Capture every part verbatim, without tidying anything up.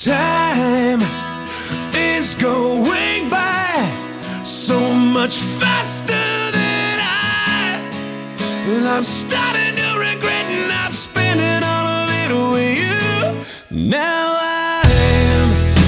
Time is going by so much faster than I. Well, I'm starting to regret not spending all of it with you. Now I'm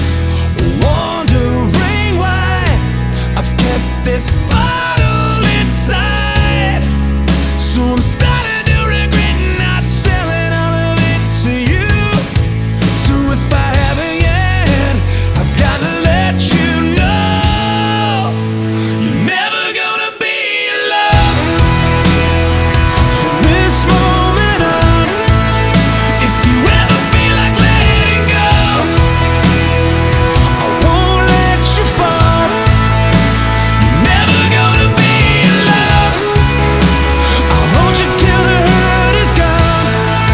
wondering why I've kept this bottle inside. So I'm starting to regret not selling all of it to you. So if I haven't yet, I've got to let you know you're never gonna be alone from this moment on. If you ever feel like letting go, I won't let you fall. You're never gonna be alone. I'll hold you till the hurt is gone.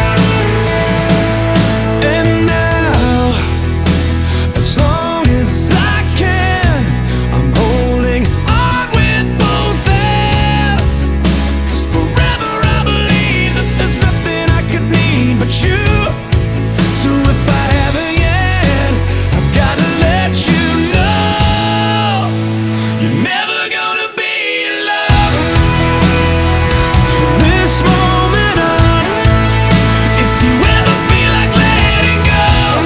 And now, as long as I can, I'm holding on with both hands. 'Cause forever I believe that there's nothing I could need but you. So if I haven't yet, I've got to let you know you're never gonna be alone from this moment on. If you ever feel like letting go,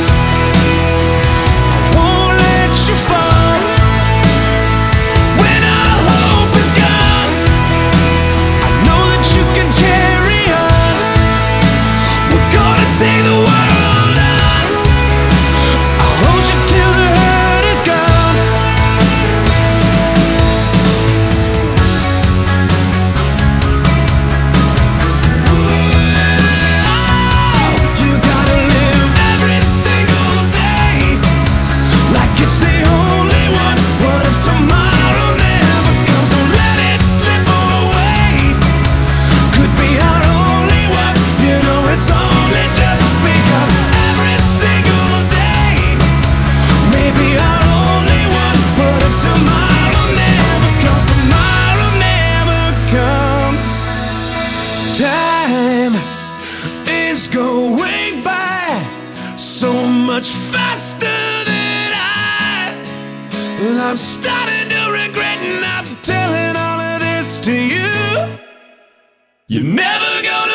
I won't let you fall. When all hope is gone, I know that you can carry on. We're gonna take the world on. I'll hold you till the hurt is gone. You gotta live every single day like it's the only one. What if tomorrow never comes? Don't let it slip away. Could be our only one. You know it's only just begun. Every single day, maybe our only one. What if tomorrow never comes? Tomorrow never comes. Time is going by so much faster than I. Well, I'm starting to regret not telling all of this to you. You're never gonna